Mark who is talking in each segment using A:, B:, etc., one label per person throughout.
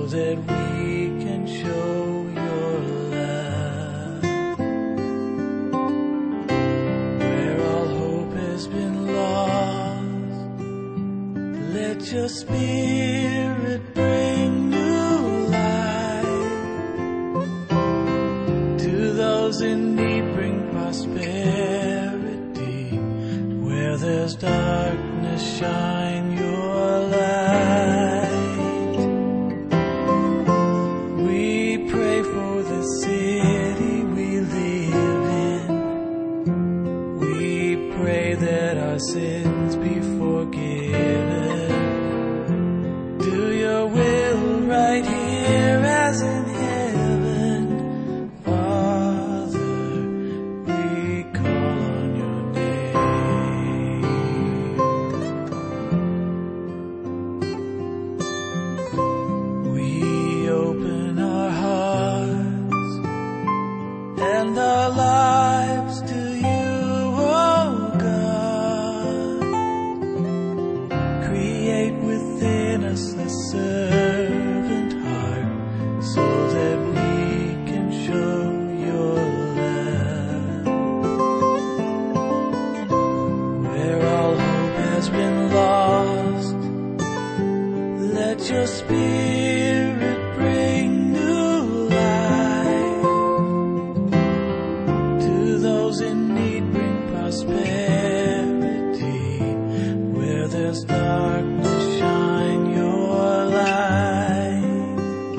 A: so that we can show your love. Where all hope has been lost, let your Spirit bring new life. To those in need bring prosperity. Where there's darkness, shine your light. We pray for the city we live in. We pray that our sins be forgiven. Do your will right here as in heaven. Father, we call on your name. We open our hearts and our lives to you, oh God. Create within us a servant heart so that we can show your love. Where all hope has been lost, let your Spirit bring new life. To those in need bring prosperity. Where there's darkness, shine your light.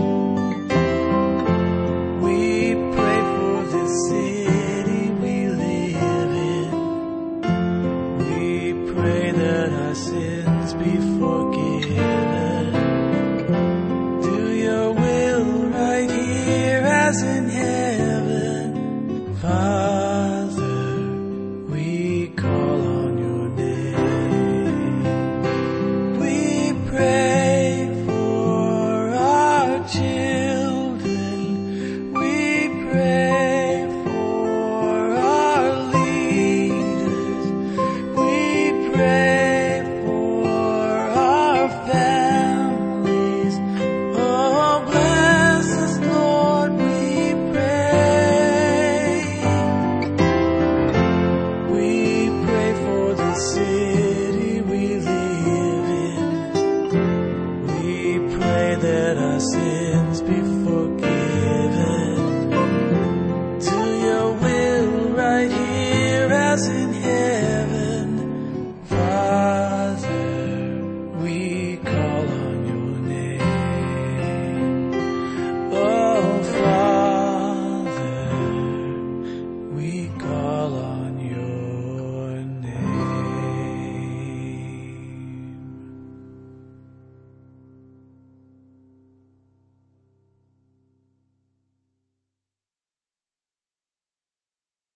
A: We pray for this city we live in. We pray that our sins be forgiven. Do your will right here as in heaven. Father, we call on your name. We pray for our children. We pray for our leaders. We pray for our families. Oh, bless us, Lord, we pray. We pray for the city we live in. We pray that our sins